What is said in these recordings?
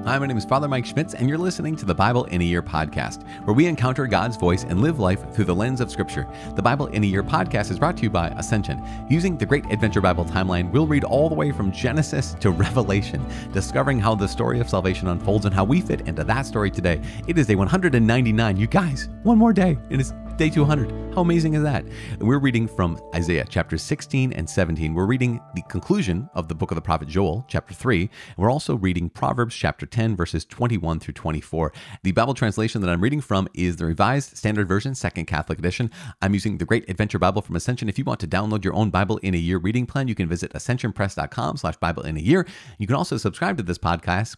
Hi, my name is Father Mike Schmitz, and you're listening to the Bible in a Year podcast, where we encounter God's voice and live life through the lens of Scripture. The Bible in a Year podcast is brought to you by Ascension. Using the Great Adventure Bible timeline, we'll read all the way from Genesis to Revelation, discovering how the story of salvation unfolds and how we fit into that story today. It is day 199. You guys, one more day. It is day 200. How amazing is that? We're reading from Isaiah chapters 16 and 17. We're reading the conclusion of the book of the prophet Joel, chapter 3. And we're also reading Proverbs chapter 10, verses 21 through 24. The Bible translation that I'm reading from is the Revised Standard Version, Second Catholic Edition. I'm using the Great Adventure Bible from Ascension. If you want to download your own Bible in a Year reading plan, you can visit ascensionpress.com/Bible in a Year. You can also subscribe to this podcast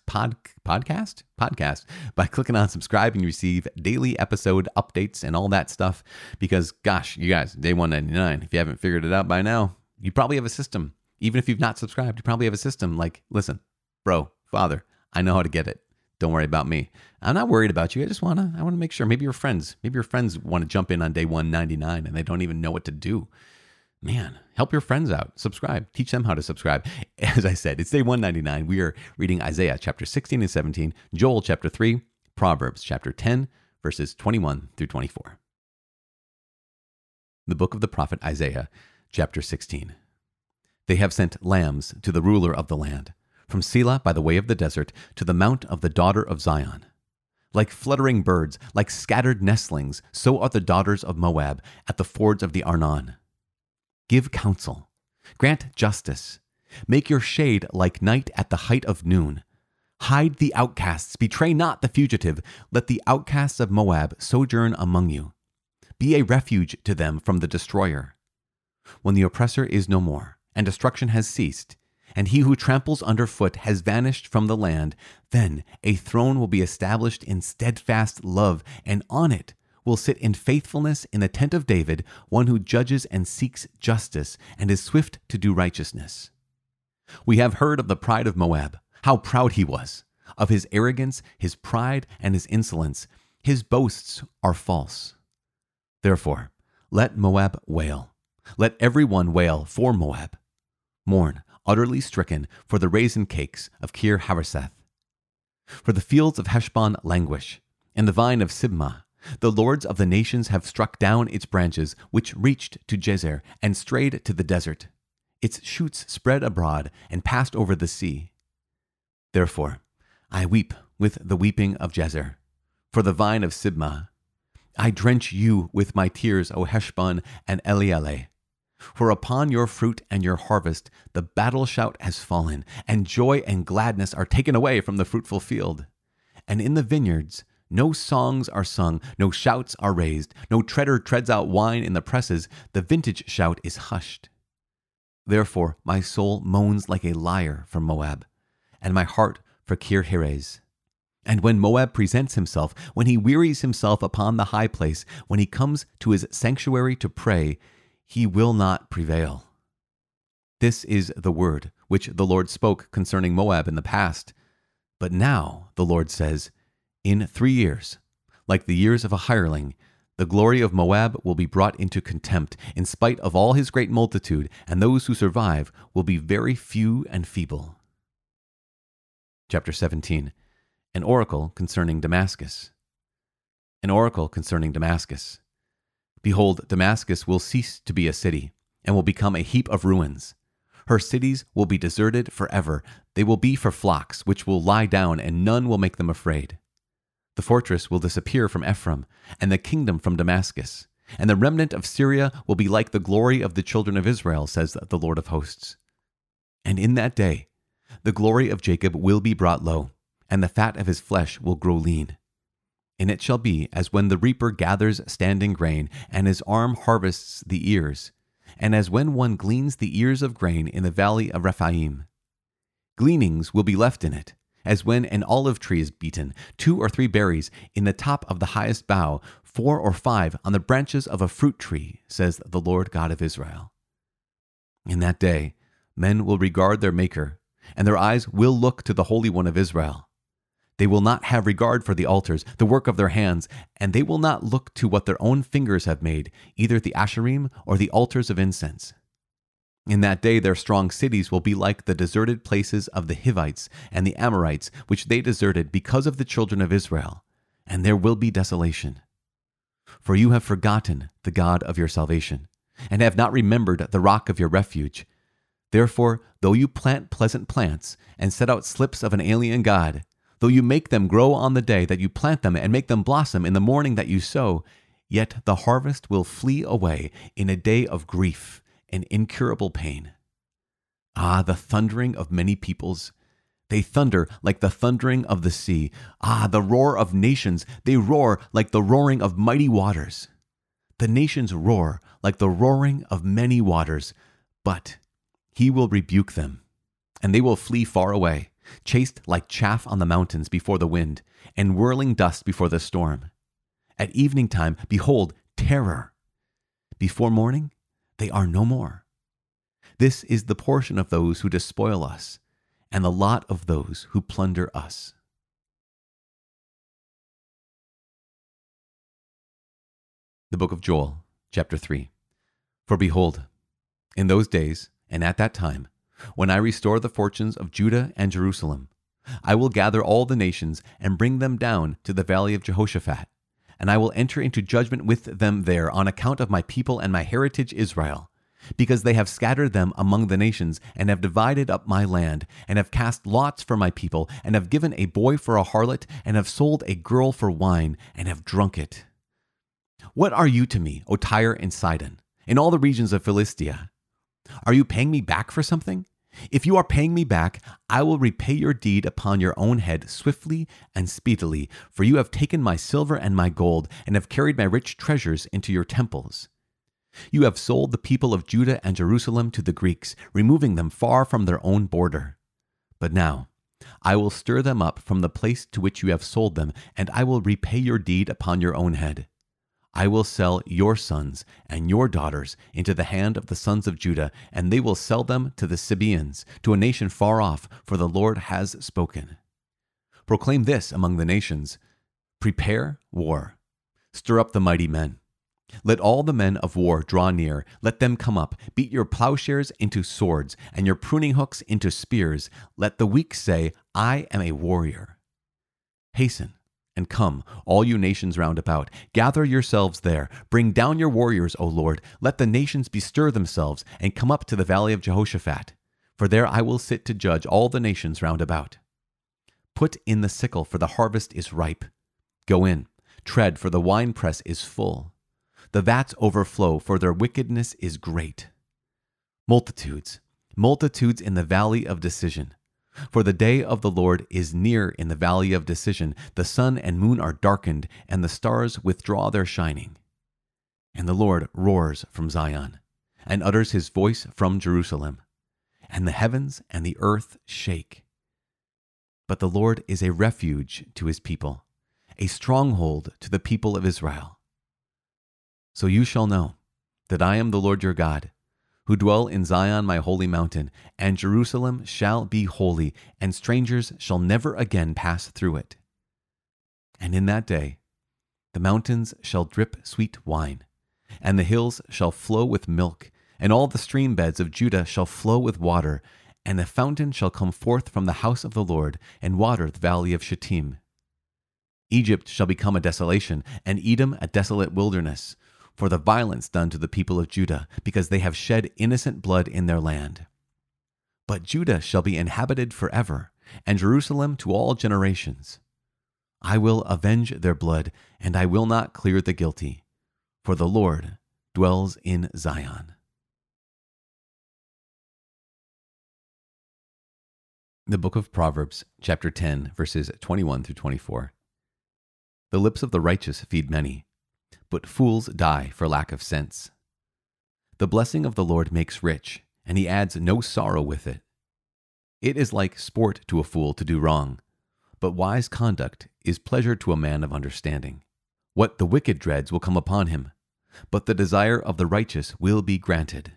by clicking on subscribe, and you receive daily episode updates and all that stuff. Because gosh, you guys, day 199, if you haven't figured it out by now, you probably have a system. Even if you've not subscribed, you probably have a system like, listen, bro, father, I know how to get it. Don't worry about me. I'm not worried about you. I want to make sure. Maybe your friends want to jump in on day 199 and they don't even know what to do. Man, help your friends out. Subscribe. Teach them how to subscribe. As I said, it's day 199. We are reading Isaiah chapter 16 and 17, Joel chapter 3, Proverbs chapter 10, verses 21 through 24. The book of the prophet Isaiah, chapter 16. They have sent lambs to the ruler of the land, from Selah by the way of the desert to the mount of the daughter of Zion. Like fluttering birds, like scattered nestlings, so are the daughters of Moab at the fords of the Arnon. Give counsel, grant justice, make your shade like night at the height of noon. Hide the outcasts, betray not the fugitive. Let the outcasts of Moab sojourn among you. Be a refuge to them from the destroyer. When the oppressor is no more, and destruction has ceased, and he who tramples underfoot has vanished from the land, then a throne will be established in steadfast love, and on it will sit in faithfulness in the tent of David, one who judges and seeks justice, and is swift to do righteousness. We have heard of the pride of Moab, how proud he was, of his arrogance, his pride, and his insolence. His boasts are false. Therefore, let Moab wail. Let everyone wail for Moab. Mourn, utterly stricken, for the raisin cakes of Kir Hareseth. For the fields of Heshbon languish, and the vine of Sibmah. The lords of the nations have struck down its branches, which reached to Jezer and strayed to the desert. Its shoots spread abroad and passed over the sea. Therefore, I weep with the weeping of Jezer, for the vine of Sibmah. I drench you with my tears, O Heshbon and Elealeh. For upon your fruit and your harvest the battle shout has fallen, and joy and gladness are taken away from the fruitful field. And in the vineyards no songs are sung, no shouts are raised, no treader treads out wine in the presses, the vintage shout is hushed. Therefore my soul moans like a lyre for Moab, and my heart for Kir Heres. And when Moab presents himself, when he wearies himself upon the high place, when he comes to his sanctuary to pray, he will not prevail. This is the word which the Lord spoke concerning Moab in the past. But now, the Lord says, in 3 years, like the years of a hireling, the glory of Moab will be brought into contempt, in spite of all his great multitude, and those who survive will be very few and feeble. Chapter 17. An oracle concerning Damascus. An oracle concerning Damascus. Behold, Damascus will cease to be a city, and will become a heap of ruins. Her cities will be deserted forever. They will be for flocks, which will lie down, and none will make them afraid. The fortress will disappear from Ephraim, and the kingdom from Damascus. And the remnant of Syria will be like the glory of the children of Israel, says the Lord of hosts. And in that day, the glory of Jacob will be brought low, and the fat of his flesh will grow lean. And it shall be as when the reaper gathers standing grain, and his arm harvests the ears, and as when one gleans the ears of grain in the valley of Rephaim. Gleanings will be left in it, as when an olive tree is beaten, 2 or 3 berries in the top of the highest bough, 4 or 5 on the branches of a fruit tree, says the Lord God of Israel. In that day, men will regard their Maker, and their eyes will look to the Holy One of Israel. They will not have regard for the altars, the work of their hands, and they will not look to what their own fingers have made, either the Asherim or the altars of incense. In that day their strong cities will be like the deserted places of the Hivites and the Amorites, which they deserted because of the children of Israel, and there will be desolation. For you have forgotten the God of your salvation, and have not remembered the rock of your refuge. Therefore, though you plant pleasant plants, and set out slips of an alien god, though you make them grow on the day that you plant them, and make them blossom in the morning that you sow, yet the harvest will flee away in a day of grief and incurable pain. Ah, the thundering of many peoples! They thunder like the thundering of the sea. Ah, the roar of nations! They roar like the roaring of mighty waters. The nations roar like the roaring of many waters, but he will rebuke them, and they will flee far away, chased like chaff on the mountains before the wind, and whirling dust before the storm. At evening time, behold, terror. Before morning, they are no more. This is the portion of those who despoil us, and the lot of those who plunder us. The book of Joel, chapter 3. For behold, in those days, and at that time, when I restore the fortunes of Judah and Jerusalem, I will gather all the nations and bring them down to the valley of Jehoshaphat, and I will enter into judgment with them there on account of my people and my heritage Israel, because they have scattered them among the nations, and have divided up my land, and have cast lots for my people, and have given a boy for a harlot, and have sold a girl for wine, and have drunk it. What are you to me, O Tyre and Sidon, in all the regions of Philistia? Are you paying me back for something? If you are paying me back, I will repay your deed upon your own head swiftly and speedily, for you have taken my silver and my gold, and have carried my rich treasures into your temples. You have sold the people of Judah and Jerusalem to the Greeks, removing them far from their own border. But now I will stir them up from the place to which you have sold them, and I will repay your deed upon your own head. I will sell your sons and your daughters into the hand of the sons of Judah, and they will sell them to the Sabaeans, to a nation far off, for the Lord has spoken. Proclaim this among the nations: prepare war, stir up the mighty men. Let all the men of war draw near, let them come up, beat your plowshares into swords, and your pruning hooks into spears. Let the weak say, I am a warrior. Hasten and come, all you nations round about. Gather yourselves there. Bring down your warriors, O Lord. Let the nations bestir themselves, and come up to the valley of Jehoshaphat. For there I will sit to judge all the nations round about. Put in the sickle, for the harvest is ripe. Go in, tread, for the winepress is full. The vats overflow, for their wickedness is great. Multitudes, multitudes in the valley of decision. For the day of the Lord is near in the valley of decision. The sun and moon are darkened, and the stars withdraw their shining. And the Lord roars from Zion, and utters his voice from Jerusalem. And the heavens and the earth shake. But the Lord is a refuge to his people, a stronghold to the people of Israel. So you shall know that I am the Lord your God, who dwell in Zion my holy mountain, and Jerusalem shall be holy, and strangers shall never again pass through it. And in that day the mountains shall drip sweet wine, and the hills shall flow with milk, and all the stream beds of Judah shall flow with water, and a fountain shall come forth from the house of the Lord, and water the valley of Shittim. Egypt shall become a desolation, and Edom a desolate wilderness, for the violence done to the people of Judah, because they have shed innocent blood in their land. But Judah shall be inhabited forever, and Jerusalem to all generations. I will avenge their blood, and I will not clear the guilty, for the Lord dwells in Zion. The book of Proverbs, chapter 10, verses 21 through 24. The lips of the righteous feed many, but fools die for lack of sense. The blessing of the Lord makes rich, and he adds no sorrow with it. It is like sport to a fool to do wrong, but wise conduct is pleasure to a man of understanding. What the wicked dreads will come upon him, but the desire of the righteous will be granted.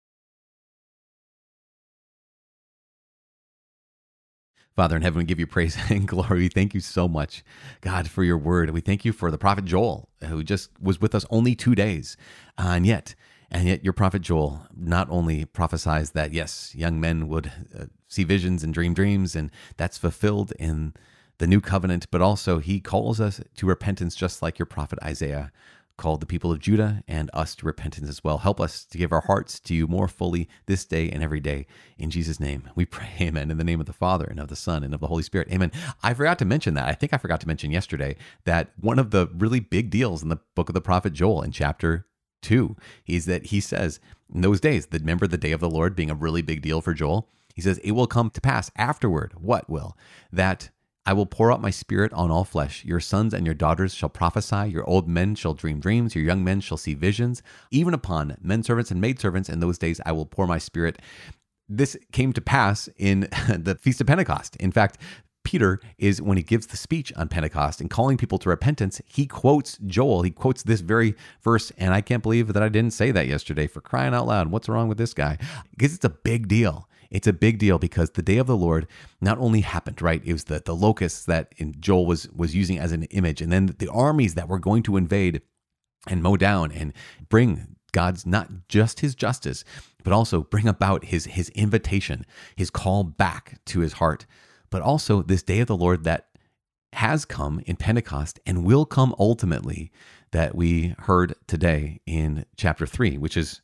Father in heaven, we give you praise and glory. We thank you so much, God, for your word. We thank you for the prophet Joel, who just was with us only 2 days. And yet, And yet your prophet Joel not only prophesies that, yes, young men would see visions and dream dreams, and that's fulfilled in the new covenant, but also he calls us to repentance, just like your prophet Isaiah called the people of Judah and us to repentance as well. Help us to give our hearts to you more fully this day and every day. In Jesus' name, we pray, amen. In the name of the Father and of the Son and of the Holy Spirit, amen. I forgot to mention that. I think I forgot to mention yesterday that one of the really big deals in the book of the prophet Joel in chapter 2 is that he says, in those days, remember the day of the Lord being a really big deal for Joel? He says, it will come to pass afterward. What will? That I will pour out my spirit on all flesh. Your sons and your daughters shall prophesy. Your old men shall dream dreams. Your young men shall see visions. Even upon men servants and maidservants in those days, I will pour my spirit. This came to pass in the Feast of Pentecost. In fact, Peter is, when he gives the speech on Pentecost and calling people to repentance, he quotes Joel. He quotes this very verse. And I can't believe that I didn't say that yesterday, for crying out loud. What's wrong with this guy? Because it's a big deal. It's a big deal because the day of the Lord not only happened, right? It was the locusts that Joel was using as an image, and then the armies that were going to invade and mow down and bring God's, not just his justice, but also bring about his invitation, his call back to his heart. But also this day of the Lord that has come in Pentecost and will come ultimately, that we heard today in chapter 3, which is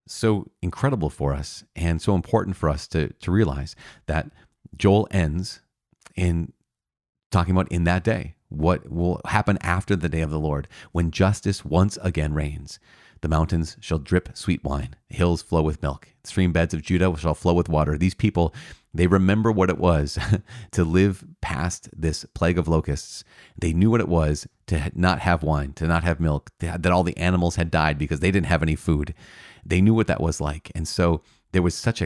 so incredible for us and so important for us to realize that Joel ends in talking about in that day, what will happen after the day of the Lord, when justice once again reigns. The mountains shall drip sweet wine, the hills flow with milk, stream beds of Judah shall flow with water. These people, they remember what it was to live past this plague of locusts. They knew what it was to not have wine, to not have milk, that all the animals had died because they didn't have any food. They knew what that was like. And so there was such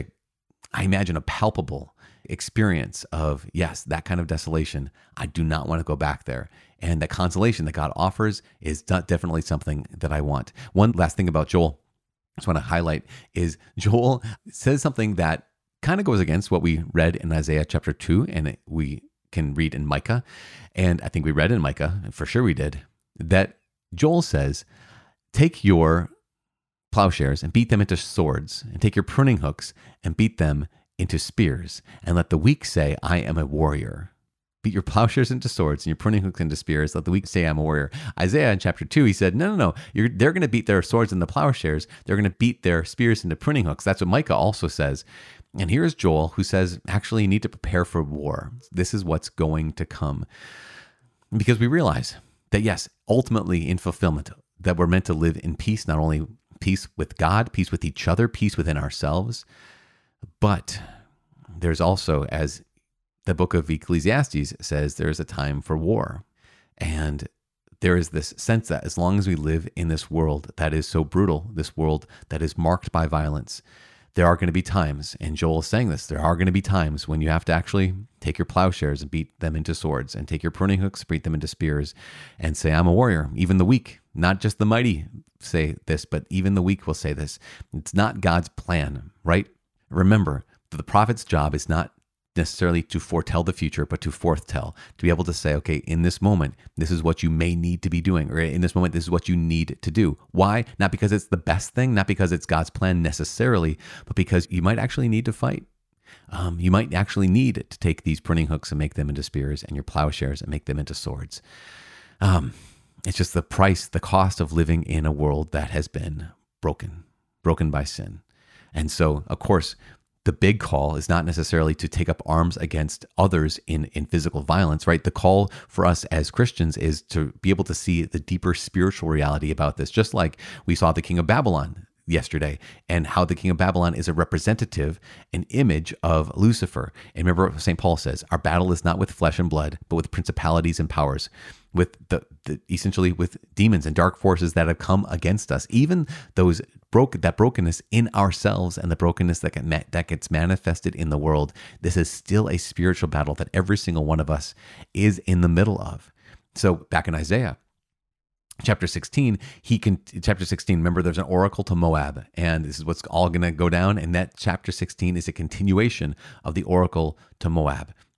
I imagine, a palpable experience of, yes, that kind of desolation. I do not want to go back there. And the consolation that God offers is definitely something that I want. One last thing about Joel I just want to highlight is Joel says something that kind of goes against what we read in Isaiah chapter 2, and we can read in Micah. And I think we read in Micah, for sure we did, that Joel says, take your plowshares and beat them into swords, and take your pruning hooks and beat them into spears, and let the weak say, I am a warrior. Beat your plowshares into swords and your pruning hooks into spears. Let the weak say, I'm a warrior. Isaiah in chapter 2, he said, no. They're going to beat their swords into plowshares. They're going to beat their spears into pruning hooks. That's what Micah also says. And here is Joel, who says, actually, you need to prepare for war. This is what's going to come. Because we realize that, yes, ultimately in fulfillment, that we're meant to live in peace, not only peace with God, peace with each other, peace within ourselves, but there's also, as the book of Ecclesiastes says, there's a time for war. And there is this sense that as long as we live in this world that is so brutal, this world that is marked by violence, there are going to be times, and Joel is saying this, there are going to be times when you have to actually take your plowshares and beat them into swords, and take your pruning hooks, beat them into spears, and say, I'm a warrior. Even the weak, not just the mighty say this, but even the weak will say this. It's not God's plan, right? Remember, the prophet's job is not necessarily to foretell the future, but to foretell, to be able to say, okay, in this moment, this is what you may need to be doing, or in this moment, this is what you need to do. Why? Not because it's the best thing, not because it's God's plan necessarily, but because you might actually need to fight. You might actually need to take these pruning hooks and make them into spears, and your plowshares and make them into swords. It's just the price, the cost of living in a world that has been broken by sin. And so, of course, the big call is not necessarily to take up arms against others in physical violence, right? The call for us as Christians is to be able to see the deeper spiritual reality about this, just like we saw the king of Babylon yesterday, and how the king of Babylon is a representative, an image of Lucifer. And remember what St. Paul says, our battle is not with flesh and blood, but with principalities and powers, with essentially with demons and dark forces that have come against us. Even that brokenness in ourselves and the brokenness that gets manifested in the world, this is still a spiritual battle that every single one of us is in the middle of. So back in Isaiah, Chapter 16, remember there's an oracle to Moab, and this is what's all going to go down. And that chapter 16 is a continuation of the oracle to Moab.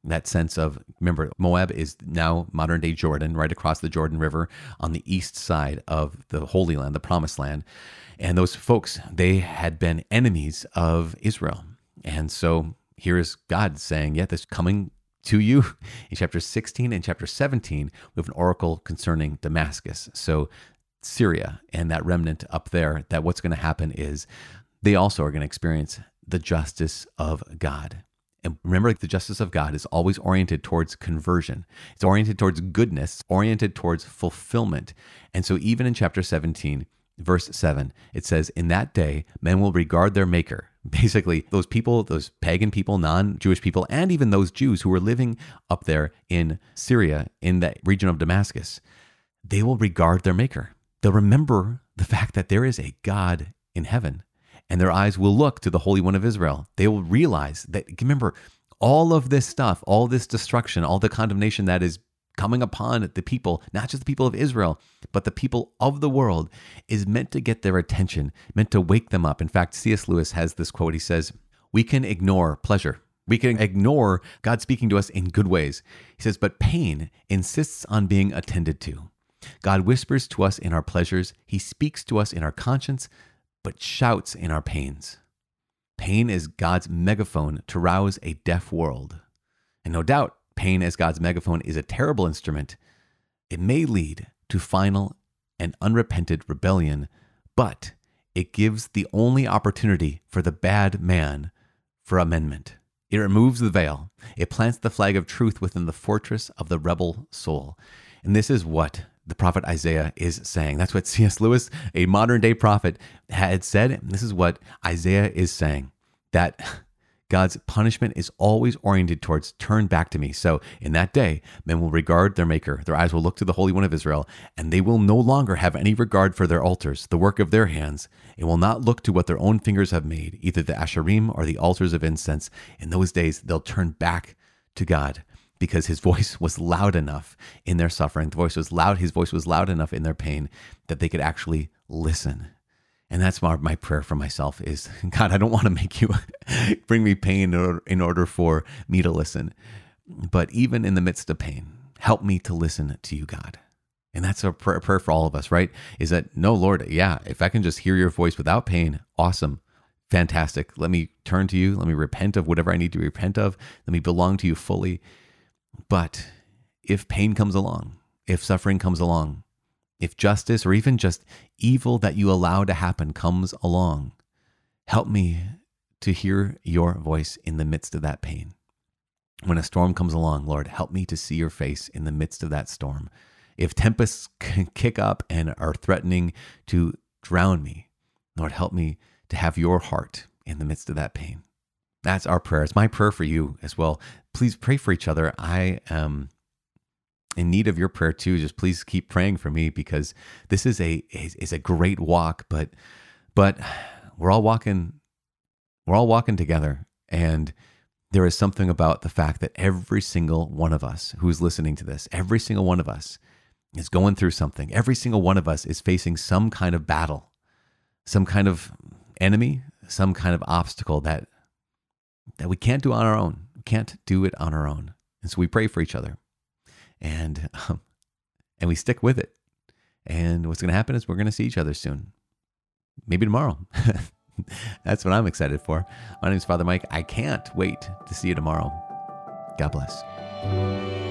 That sense of, remember, Moab is now modern day Jordan, right across the Jordan River on the east side of the Holy Land, the Promised Land. And those folks, they had been enemies of Israel. And so here is God saying, yeah, this coming to you. In chapter 16 and chapter 17, we have an oracle concerning Damascus. So Syria and that remnant up there, that what's going to happen is they also are going to experience the justice of God. And remember, the justice of God is always oriented towards conversion. It's oriented towards goodness, oriented towards fulfillment. And so even in chapter 17, verse 7, it says, in that day, men will regard their maker. Basically, those people, those pagan people, non-Jewish people, and even those Jews who were living up there in Syria, in that region of Damascus, they will regard their maker. They'll remember the fact that there is a God in heaven, and their eyes will look to the Holy One of Israel. They will realize that, remember, all of this stuff, all this destruction, all the condemnation that is coming upon the people, not just the people of Israel, but the people of the world, is meant to get their attention, meant to wake them up. In fact, C.S. Lewis has this quote. He says, we can ignore pleasure. We can ignore God speaking to us in good ways. He says, but pain insists on being attended to. God whispers to us in our pleasures. He speaks to us in our conscience, but shouts in our pains. Pain is God's megaphone to rouse a deaf world. And no doubt, pain as God's megaphone is a terrible instrument. It may lead to final and unrepented rebellion, but it gives the only opportunity for the bad man for amendment. It removes the veil. It plants the flag of truth within the fortress of the rebel soul. And this is what the prophet Isaiah is saying. That's what C.S. Lewis, a modern day prophet, had said. And this is what Isaiah is saying, that God's punishment is always oriented towards turn back to me. So in that day, men will regard their maker. Their eyes will look to the Holy One of Israel, and they will no longer have any regard for their altars, the work of their hands. It will not look to what their own fingers have made, either the Asherim or the altars of incense. In those days, they'll turn back to God, because his voice was loud enough in their suffering. His voice was loud enough in their pain that they could actually listen. And that's my prayer for myself is, God, I don't want to make you bring me pain in order for me to listen. But even in the midst of pain, help me to listen to you, God. And that's a prayer for all of us, right? Is that, no, Lord, yeah, if I can just hear your voice without pain, awesome. Fantastic. Let me turn to you. Let me repent of whatever I need to repent of. Let me belong to you fully. But if pain comes along, if suffering comes along, if justice or even just evil that you allow to happen comes along, help me to hear your voice in the midst of that pain. When a storm comes along, Lord, help me to see your face in the midst of that storm. If tempests kick up and are threatening to drown me, Lord, help me to have your heart in the midst of that pain. That's our prayer. It's my prayer for you as well. Please pray for each other. I am in need of your prayer too. Just please keep praying for me, because this is a great walk, but we're all walking together. And there is something about the fact that every single one of us who's listening to this, every single one of us is going through something. Every single one of us is facing some kind of battle, some kind of enemy, some kind of obstacle that we can't do on our own. We can't do it on our own. And so we pray for each other, and we stick with it. And what's going to happen is we're going to see each other soon, maybe tomorrow. That's what I'm excited for. My name is Father Mike. I can't wait to see you tomorrow. God bless.